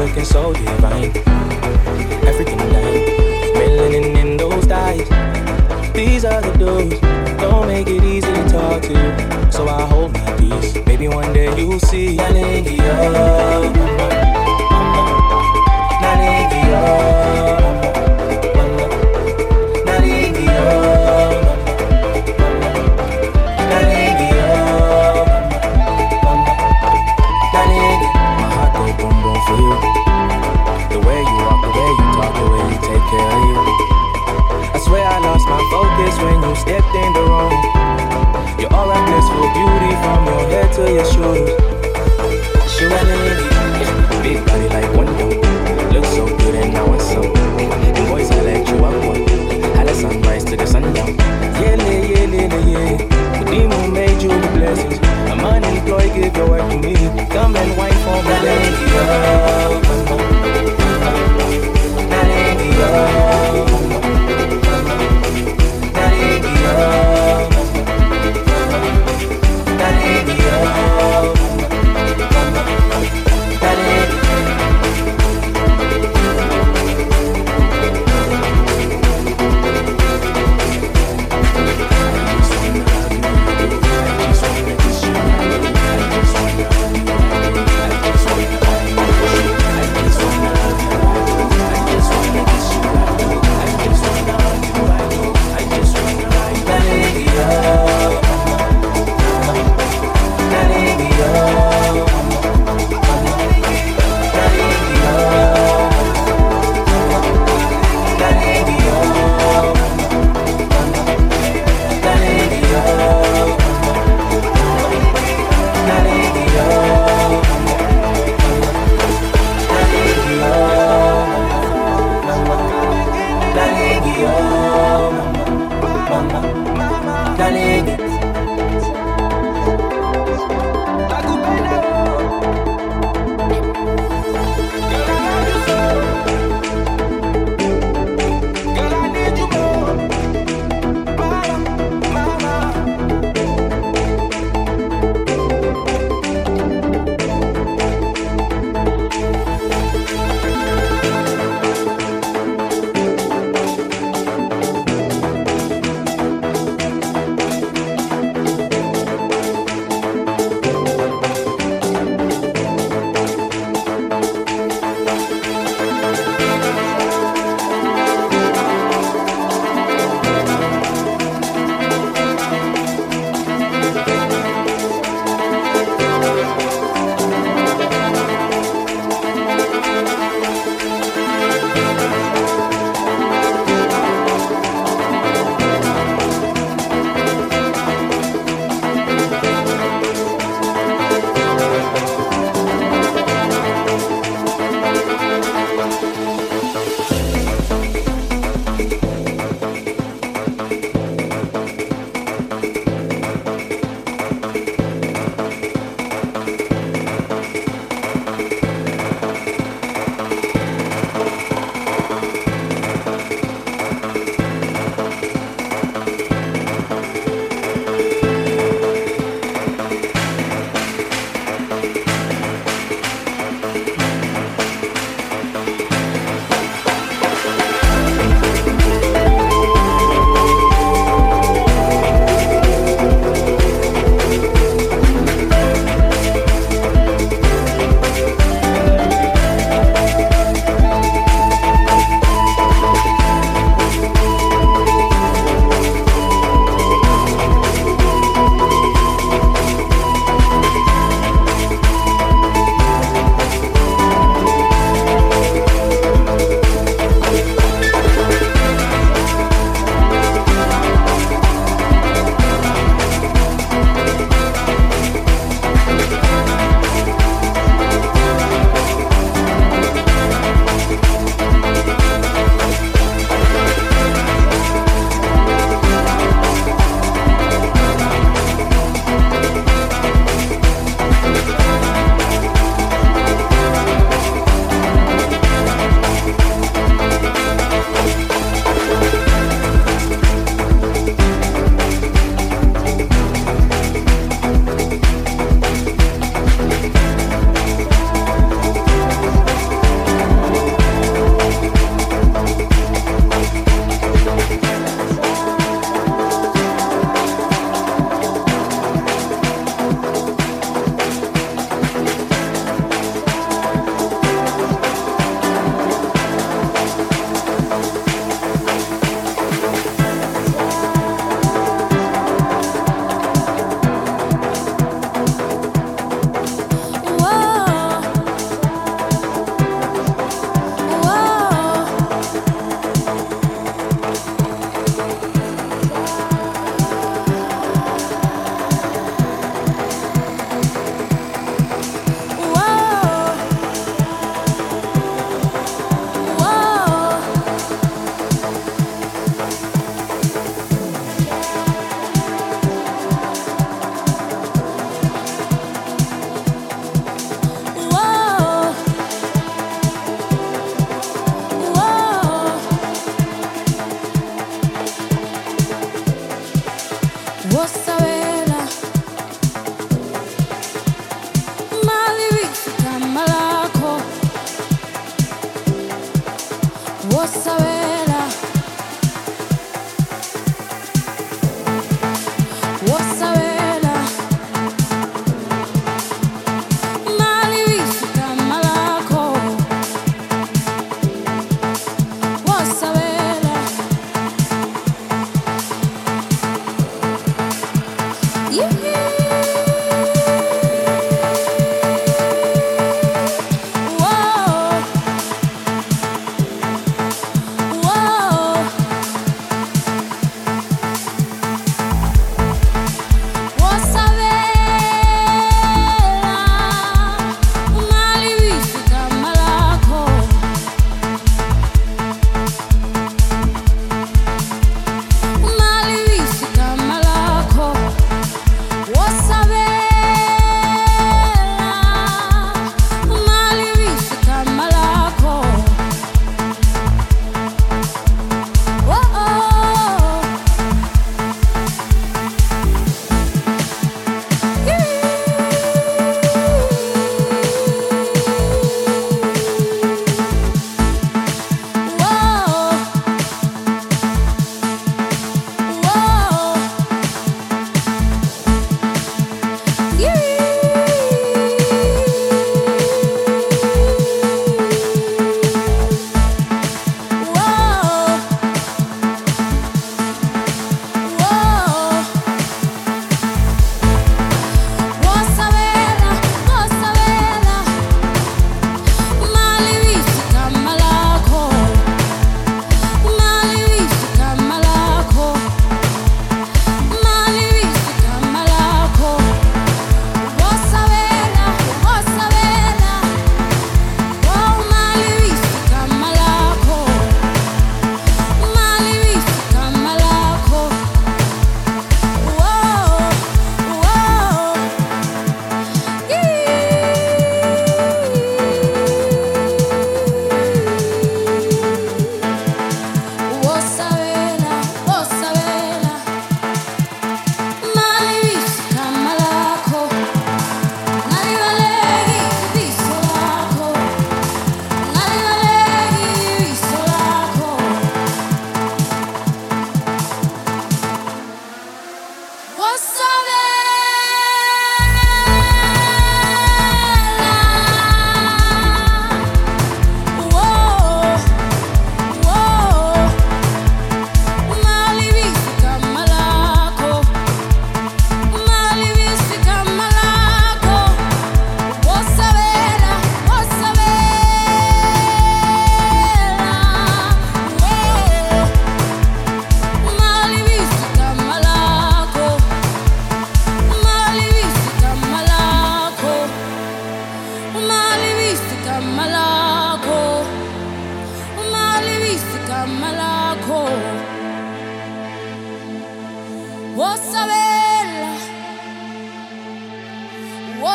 looking so divine. African dime, melanin in those eyes. These are the dudes, don't make it easy to talk to you. So I hold my peace, maybe one day you'll see. Nalingia, Nalingia, Nalingia, Nalingia, Nalingia. My heart go boom boom for you. The way you walk, the way you talk, the way you take care of you. I swear I lost my focus when you stepped in the room. You're all that blissful beauty from your head to your shoes. Big body like Wonder. Look so good and now it's so. And boys, I let you up one. How the sunrise to the sundown. Yeah. Redeemer made you the blessings. I'm unemployed, give your work to me. Come and wine for my lady. I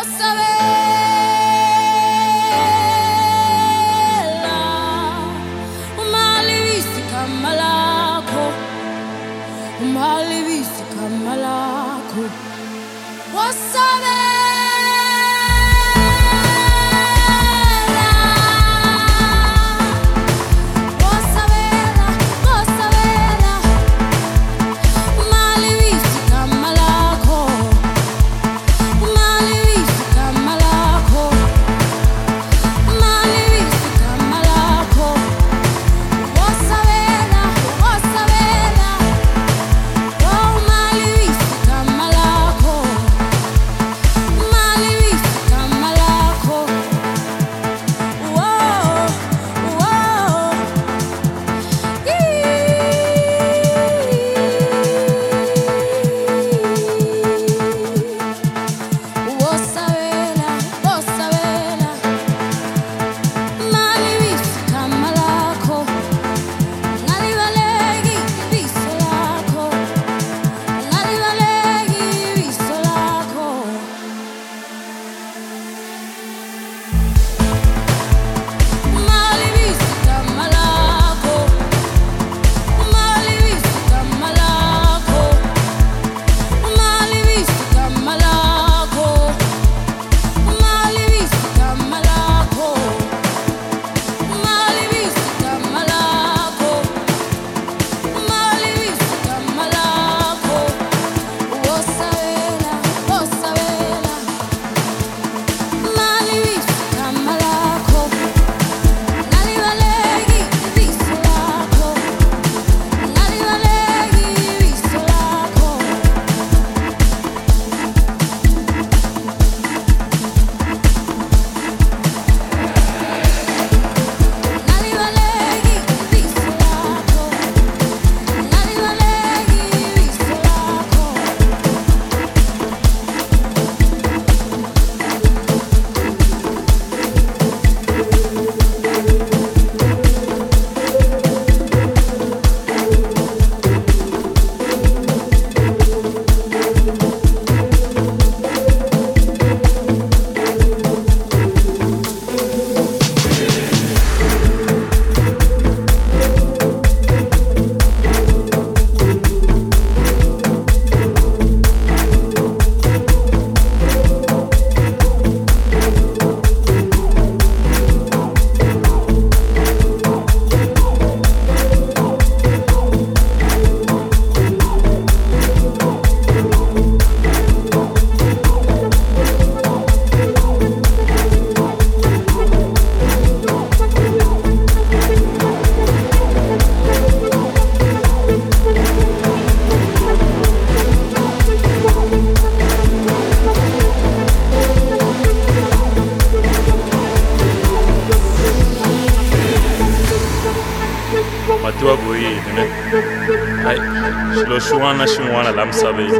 Matiwa boyini ne. Hai, xilo xin'wana na xin'wana la misaveni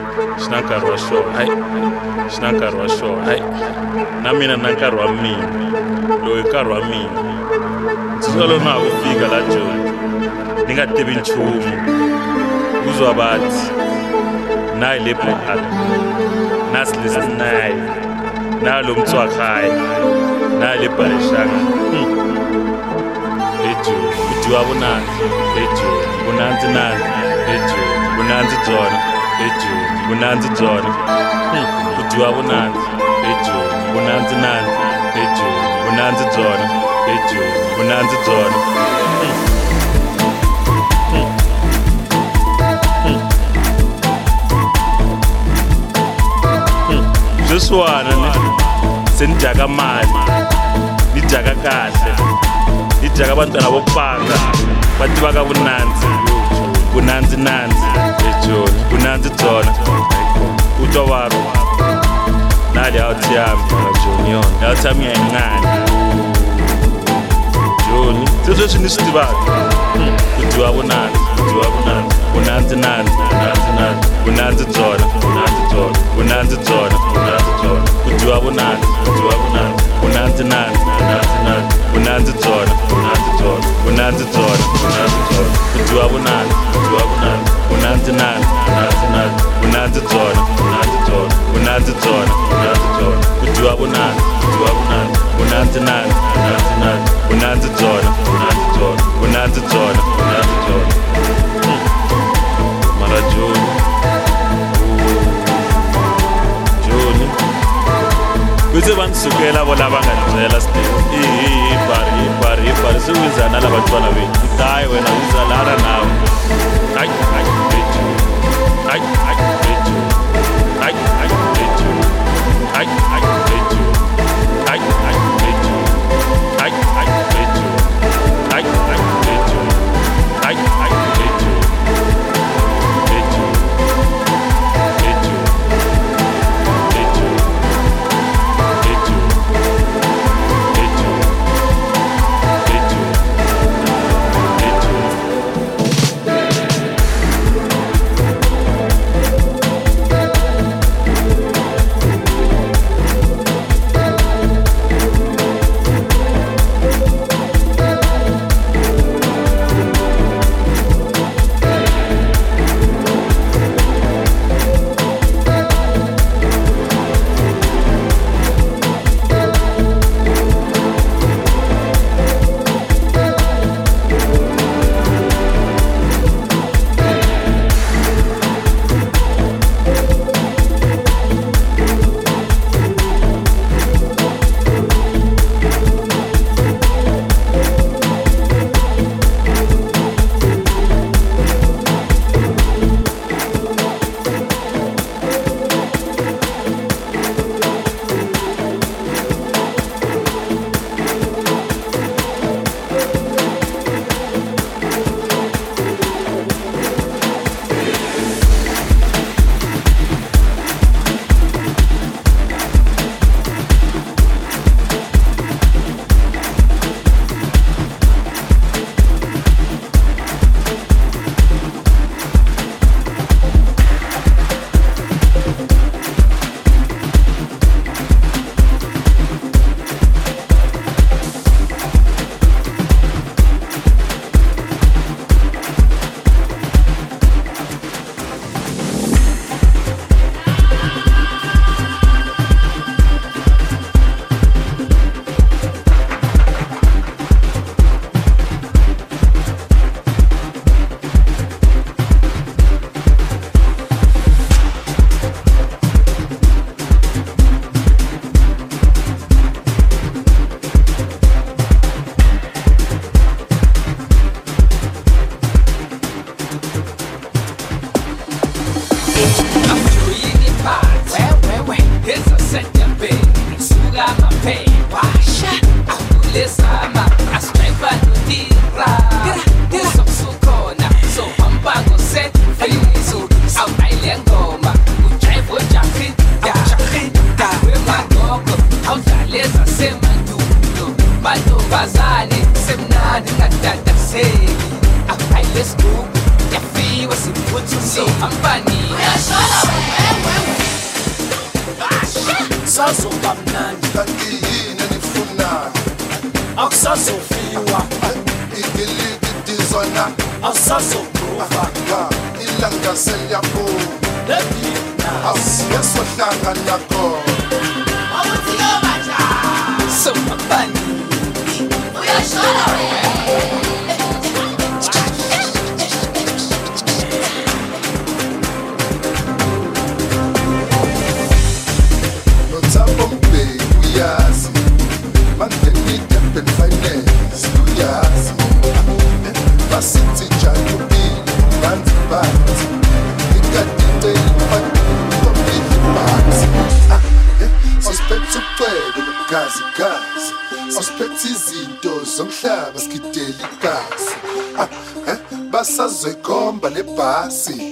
xi na nkarhi wa xona. Hai, xi na nkarhi wa xona. Hai, na mina na nkarhi wa mina. Loyi nkarhi wa mina. Ndzi lo na ku fika la Joni. Ni nga tivi nchumu. Kuzwa bathi na ile plan. Na listen nayi. Na lo mtswakhaya. Na ile parishanga. Ejoni, kutiwa bunanzi. Ejoni, bunanzi nani. Ejoni, bunanzi dzona. Ejoni, bunanzi dzona. Kutiwa bunanzi. Ejoni, bunanzi nani. Ejoni, bunanzi dzona. Ejoni, bunanzi dzona. Sweswiwana se ni dyaka mali, ni dyaka kahle, ni dyaka vantwana vo panga va tivaka vunandzi. Vunandzi nandzi ejoni, vunandzi byona u twa varho na le out yami Joni yona ya tshami ya ngani Joni se sweswi ni swi tivaka ku dyiwa vunandzi, ku dyiwa vunandzi, vunandzi nandzi, vunandzi nandzi, vunandzi byona, vunandzi byona, vunandzi byona, vunandzi byona, ku dyiwa vunandzi, ku dyiwa vunandzi, vunandzi nandzi, vunandzi nandzi, vunandzi byona, vunandzi byona, vunandzi unanzi dzona kudziwa bunani unanzi nani unanzi dzona unanzi dzona kudziwa bunani unanzi nani unanzi dzona unanzi dzona mara Joni kuze bangisukela abo labangalizela ibhari siwizana labantwana bethu hayi wena uzalara nawe hayi bethu hayi bethu hayi bethu hayi bethu hayi bethu hayi bethu hayi bethu hayi bethu Basazoyikomba lebhasi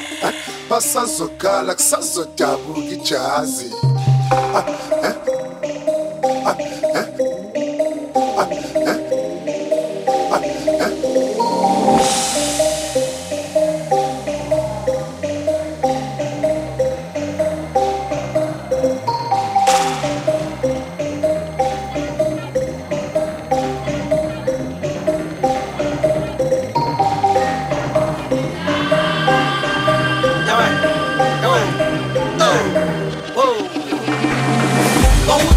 basazokhala kusazodabuka ijazi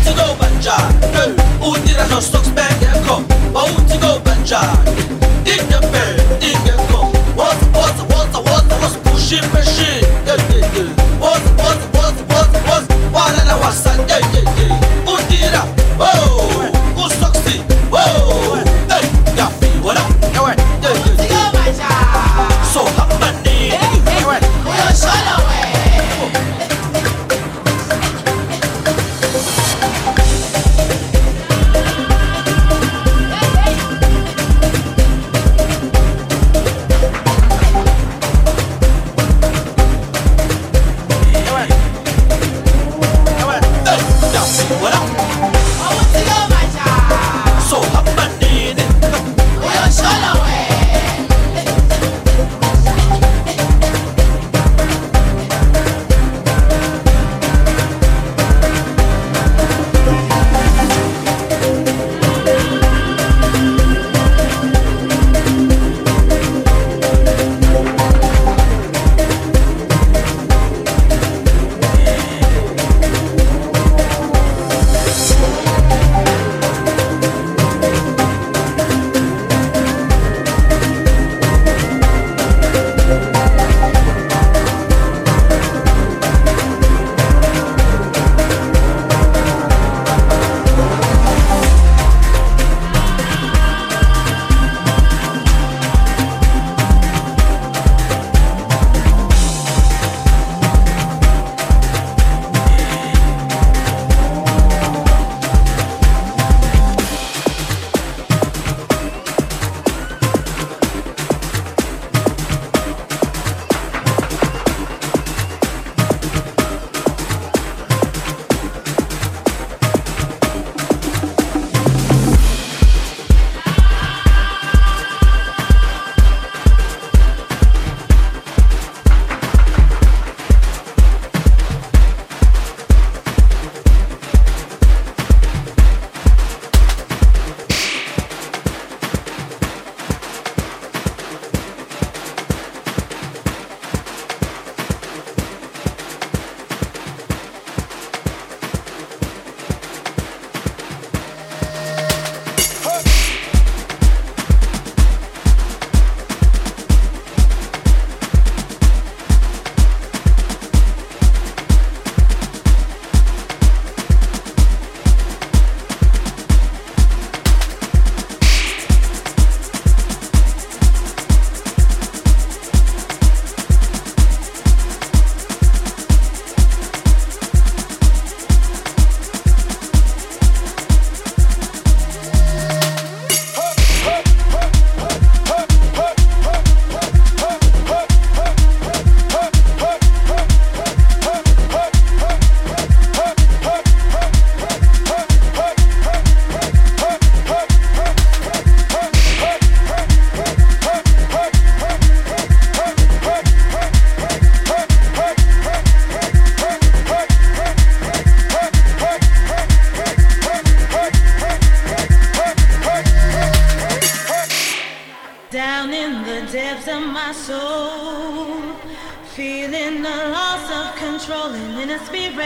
Feeling the loss of control and in a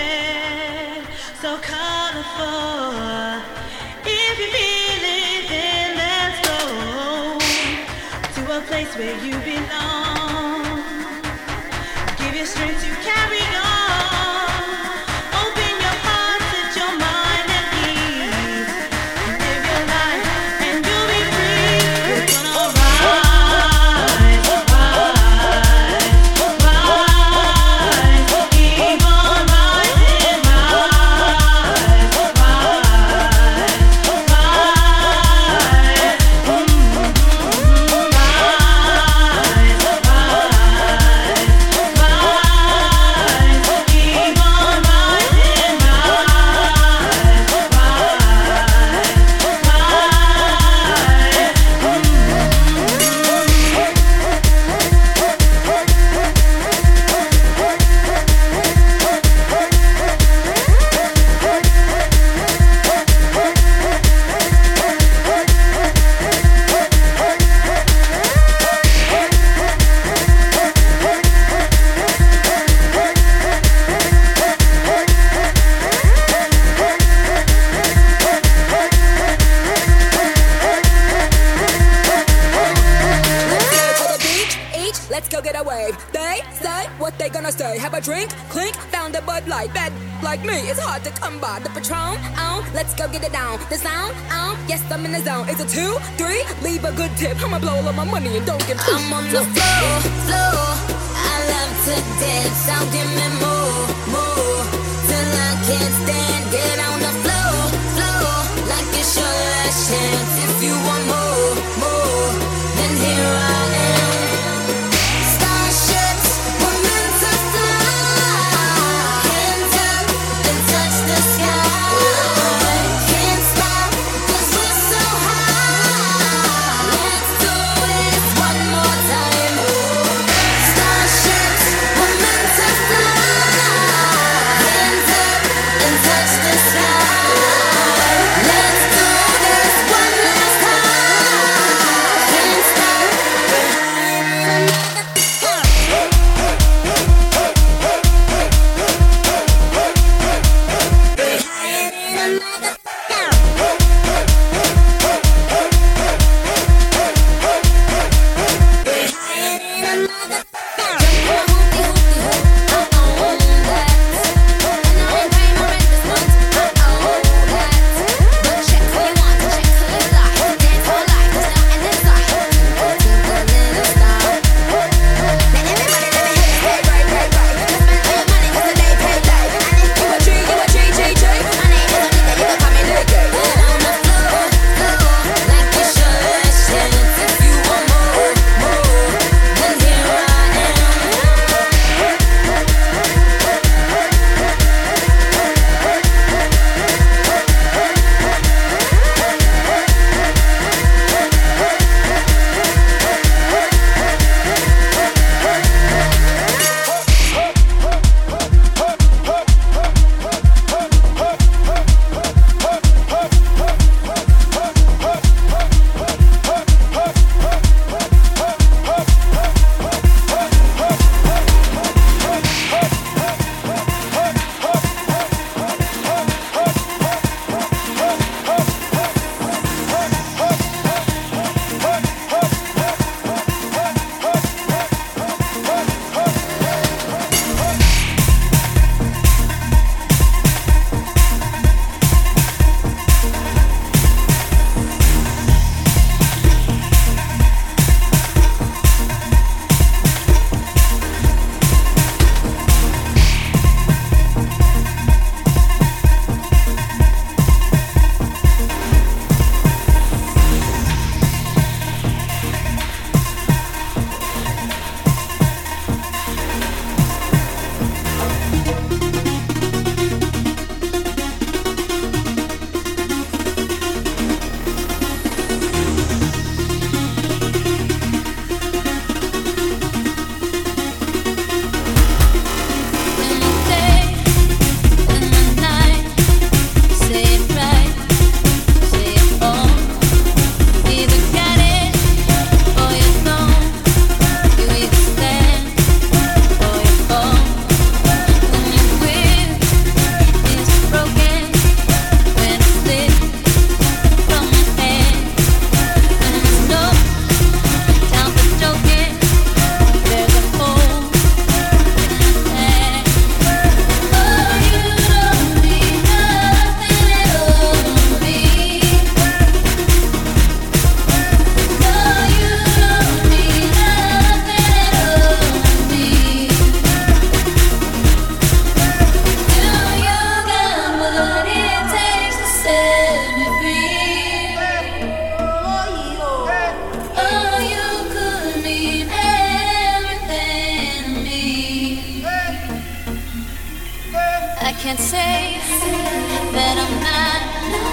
spirit so colorful. If you feel it, then let's go to a place where you belong. Give your strength to carry on. Open your heart, set your mind at ease. Live your life and you'll be free. You're gonna rise, rise, rise. Keep on rising, rise, rise, rise. babe. They say what they gonna say. Have a drink, clink, found a Bud Light. Bad like me, it's hard to come by. The Patron, let's go get it down. The sound, yes, I'm in the zone. It's a 2, 3, leave a good tip. I'ma blow all of my money and don't give two. I'm on the floor. I love to dance. So give me more, till I can't stand. Get on the floor, like it's your last chance. If you want more, then here I am. Starships were meant to fly. Hands up and touch the sky. Can't stop 'cause we're so high. Let's do this one more time. Starships were meant to fly. Hands up and touch the sky. Let's do this one last time. Can't stop. can't say that I'm not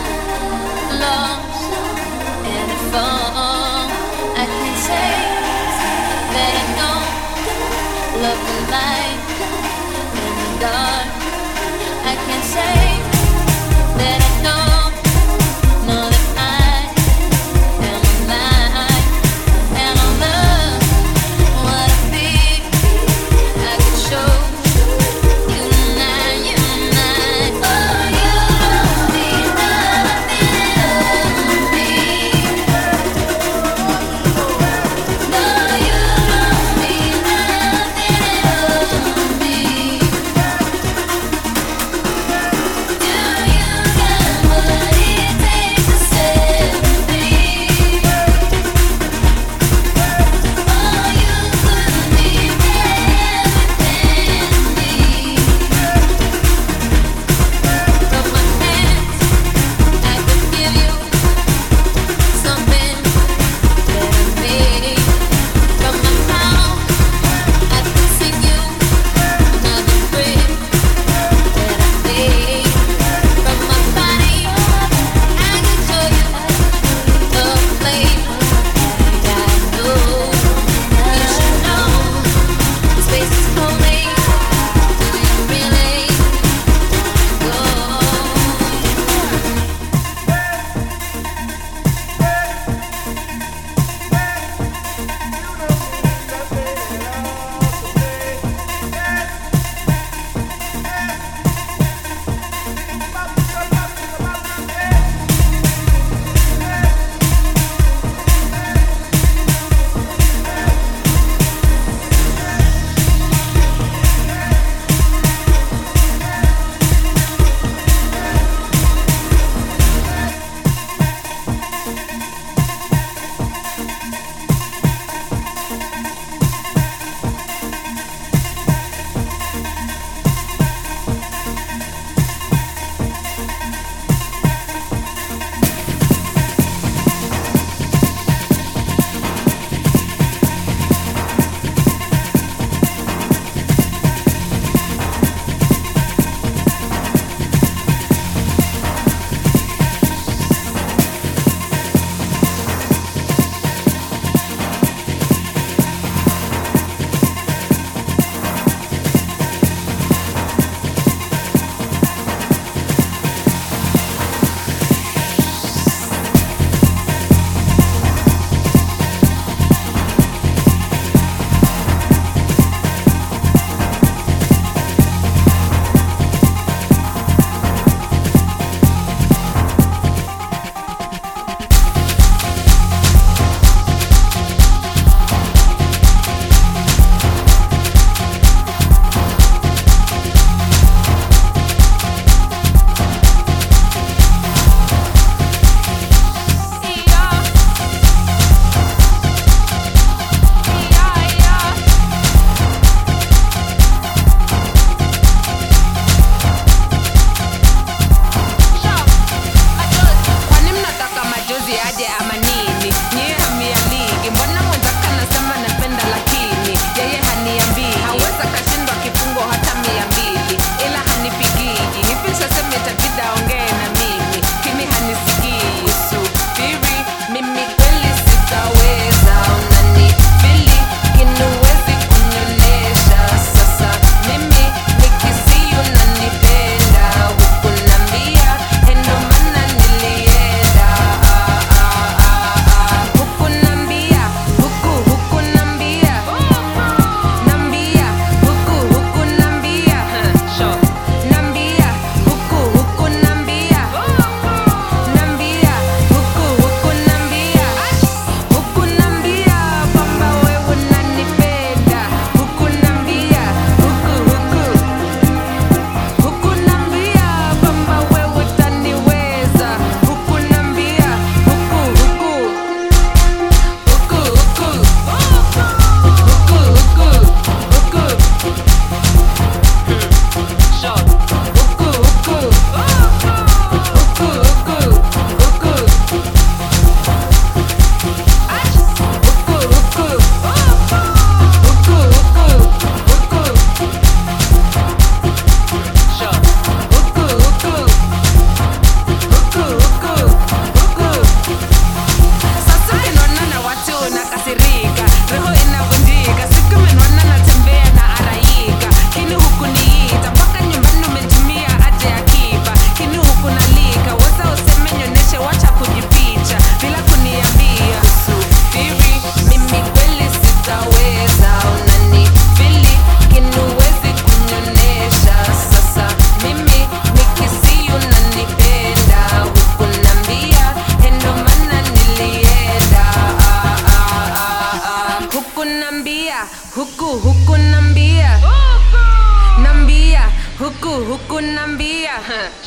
lost and found. I can say that I don't love the light in the dark. I can say that I know that I am alive and I love what I feel. I could show you tonight,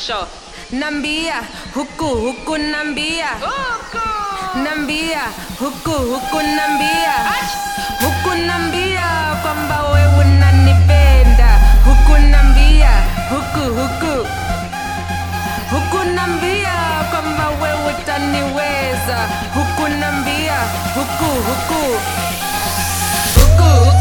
Sure. Nambia, huku nambia. Nambia, huku nambia. Huku nambia kwamba wewe unanipenda. Huku nambia, huku. Huku nambia kwamba wewe utaniweza. Huku nambia, huku.